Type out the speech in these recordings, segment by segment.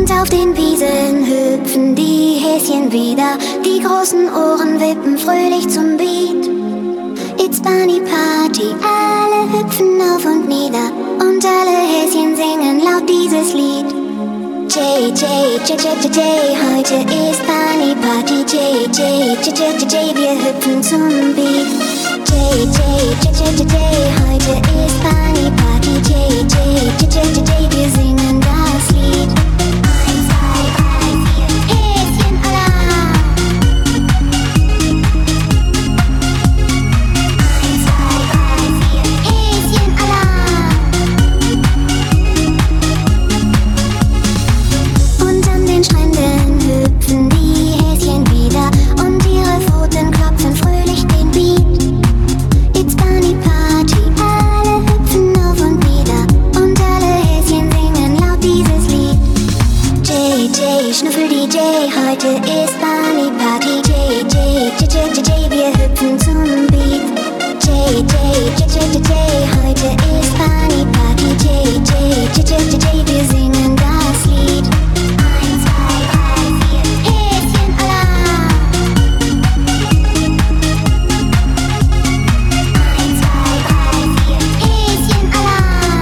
Und auf den Wiesen hüpfen die Häschen wieder, die großen Ohren wippen fröhlich zum Beat. It's Bunny Party, alle hüpfen auf und nieder und alle Häschen singen laut dieses Lied. J, J, J, J, J, J, heute ist Bunny Party. J, J, J, J, J, J, wir hüpfen zum Beat. J, J, J, J, J, J, heute ist Bunny Party. J, J, J, J, J, J, wir singen das Lied. 1, 2, 3, 4, Häschenalarm. 1, 2, 3, 4, Häschenalarm. Und an den Stränden hüpfen die Häschen wieder und ihre Pfoten klopfen fröhlich den Beat. It's Bunny Party, alle hüpfen auf und nieder und alle Häschen singen laut dieses Lied. J, J, Schnuffel DJ, heute ist Bunny Party. J, J, J, J, J, J, wir hüpfen zum Beat. J, J, J, J, J, J, heute ist Bunny Party. J, J, J, J, J, J, wir singen das Lied. 1, 2, 3, 4, Häschenalarm. 1, 2, 3, 4, Häschenalarm.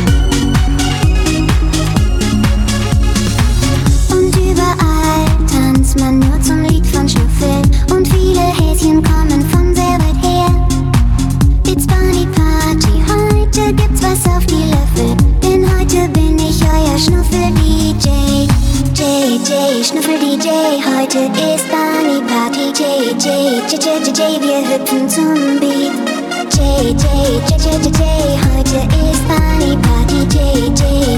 Und überall tanzt man nur zum Lied von Schnuffeln und viele Häschen kommen von sehr weit her. It's Bunny Party, heute gibt's was auf die Löffel, denn heute bin ich euer Schnuffel-DJ. J, J, Schnuffel-DJ, heute ist Bunny Party. J, J, J, J, J, J, wir hüpfen zum Beat. J, J, J, J, J, J, heute ist Bunny Party. J, J,